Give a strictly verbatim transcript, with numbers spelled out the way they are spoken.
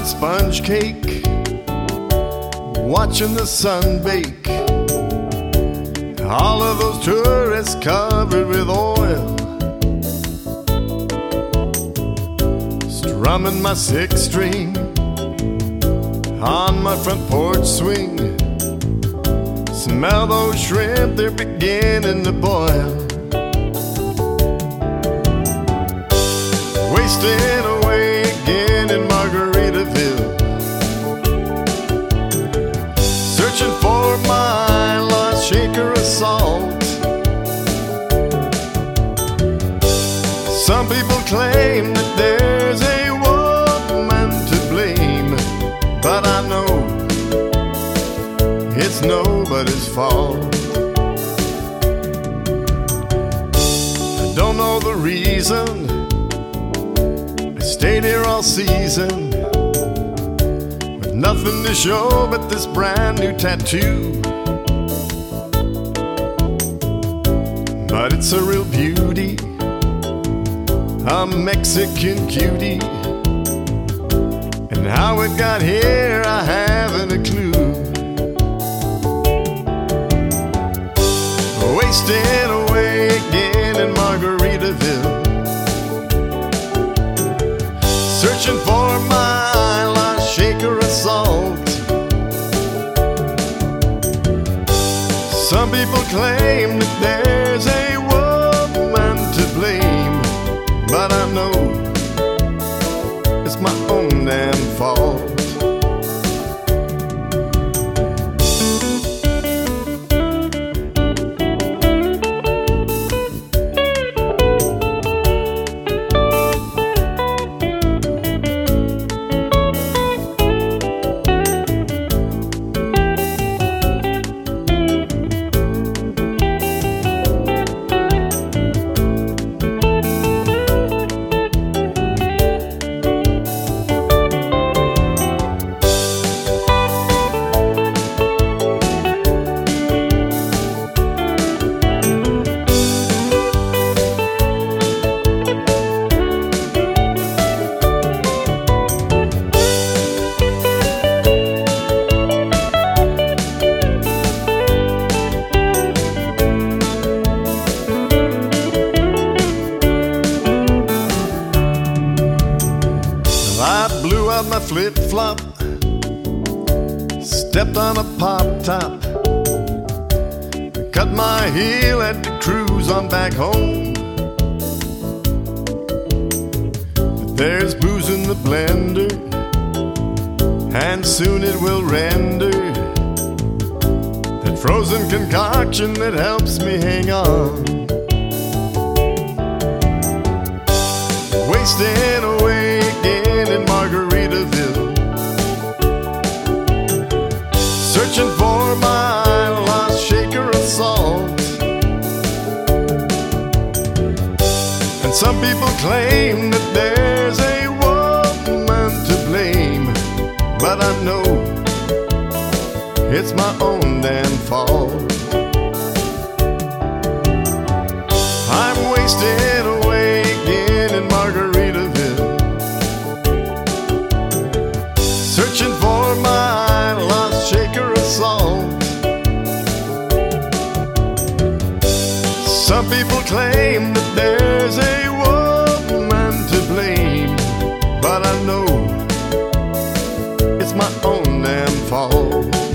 sponge cake, watching the sun bake. All of those tourists covered with oil, strumming my six string on my front porch swing. Smell those shrimp, they're beginning to boil. Wasting away again in Margaritaville, searching for my lost shaker of salt. Some people claim that there's a woman to blame, but I know it's nobody's fault. I don't know the reason I stayed here all season, with nothing to show but this brand new tattoo. But it's a real beauty, a Mexican cutie, and how it got here I haven't a clue. Wasting away again in Margaritaville, searching for my lost shaker of salt. Some people claim that there's a woman to blame, but I know it's my own damn fault. I blew out my flip-flop, stepped on a pop-top, cut my heel, had to cruise on back home. But there's booze in the blender, and soon it will render that frozen concoction that helps me hang on. Wasting away again in Margaritaville, searching for my lost shaker of salt. And some people claim that there's a woman to blame, but I know it's my own damn fault. I'm wasting away again in Margaritaville, searching for my lost shaker of salt. Some people claim that there's a woman to blame, but I know it's my own damn fault.